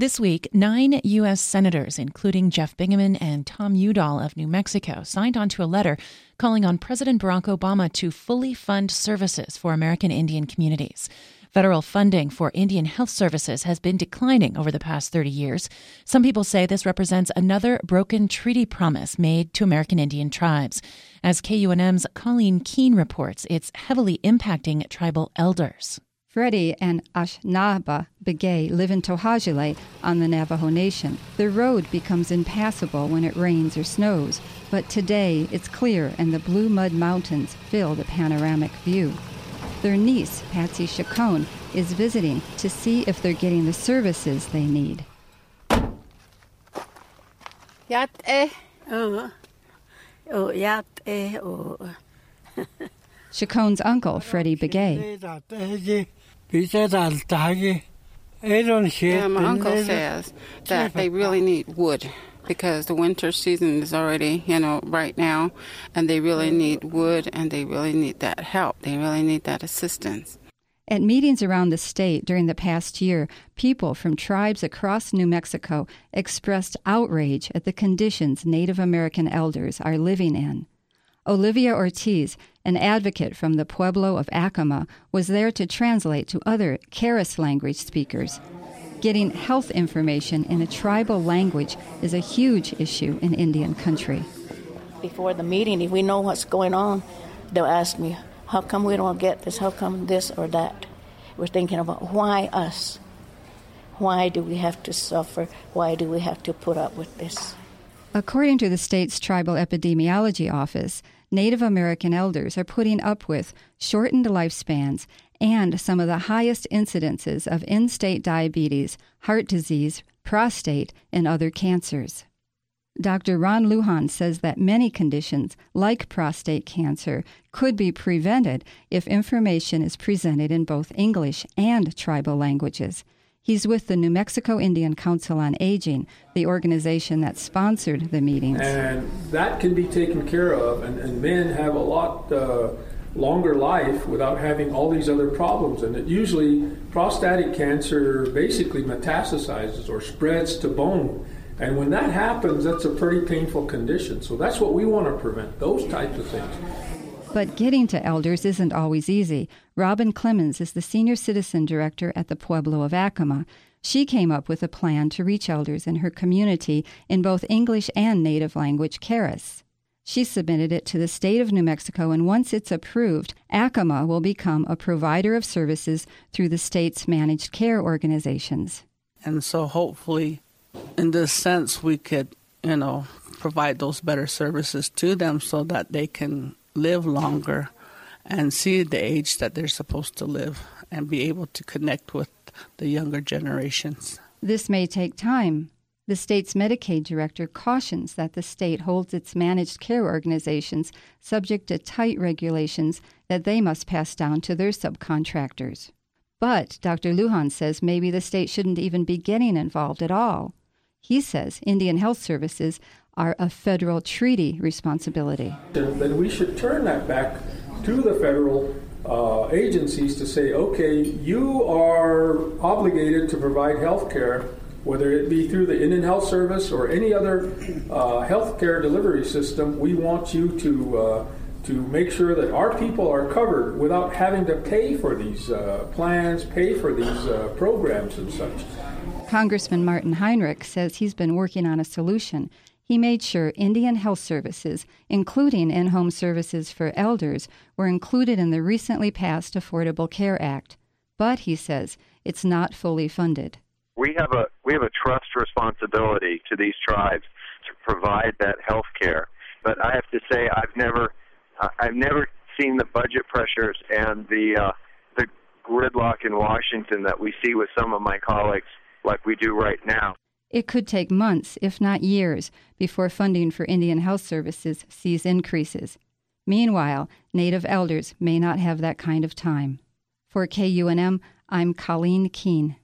This week, 9 U.S. senators, including Jeff Bingaman and Tom Udall of New Mexico, signed onto a letter calling on President Barack Obama to fully fund services for American Indian communities. Federal funding for Indian health services has been declining over the past 30 years. Some people say this represents another broken treaty promise made to American Indian tribes. As KUNM's Colleen Keene reports, it's heavily impacting tribal elders. Freddie and Ashnaba Begay live in Tohajile on the Navajo Nation. The road becomes impassable when it rains or snows, but today it's clear and the blue mud mountains fill the panoramic view. Their niece, Patsy Chacon, is visiting to see if they're getting the services they need. Chacon's uncle, Freddie Begay. My uncle says that they really need wood because the winter season is already, right now, and they really need wood and they really need that help. They really need that assistance. At meetings around the state during the past year, people from tribes across New Mexico expressed outrage at the conditions Native American elders are living in. Olivia Ortiz, an advocate from the Pueblo of Acoma, was there to translate to other Keres language speakers. Getting health information in a tribal language is a huge issue in Indian country. Before the meeting, if we know what's going on, they'll ask me, how come we don't get this? How come this or that? We're thinking about why us? Why do we have to suffer? Why do we have to put up with this? According to the state's Tribal Epidemiology Office, Native American elders are putting up with shortened lifespans and some of the highest incidences of in-state diabetes, heart disease, prostate, and other cancers. Dr. Ron Lujan says that many conditions, like prostate cancer, could be prevented if information is presented in both English and tribal languages. He's with the New Mexico Indian Council on Aging, the organization that sponsored the meetings. And that can be taken care of, and men have a lot longer life without having all these other problems. And it usually, prostatic cancer basically metastasizes or spreads to bone. And when that happens, that's a pretty painful condition. So that's what we want to prevent, those types of things. But getting to elders isn't always easy. Robin Clemens is the senior citizen director at the Pueblo of Acoma. She came up with a plan to reach elders in her community in both English and native language Keres. She submitted it to the state of New Mexico, and once it's approved, Acoma will become a provider of services through the state's managed care organizations. And so hopefully, in this sense, we could, provide those better services to them so that they can live longer and see the age that they're supposed to live and be able to connect with the younger generations. This may take time. The state's Medicaid director cautions that the state holds its managed care organizations subject to tight regulations that they must pass down to their subcontractors. But Dr. Lujan says maybe the state shouldn't even be getting involved at all. He says Indian health services are a federal treaty responsibility. Then we should turn that back to the federal agencies to say, okay, you are obligated to provide health care, whether it be through the Indian Health Service or any other health care delivery system. We want you to make sure that our people are covered without having to pay for these plans, pay for these programs and such. Congressman Martin Heinrich says he's been working on a solution. He made sure Indian health services, including in-home services for elders, were included in the recently passed Affordable Care Act. But, he says, it's not fully funded. We have a trust responsibility to these tribes to provide that health care. But I have to say I've never seen the budget pressures and the gridlock in Washington that we see with some of my colleagues like we do right now. It could take months, if not years, before funding for Indian health services sees increases. Meanwhile, Native elders may not have that kind of time. For KUNM, I'm Colleen Keene.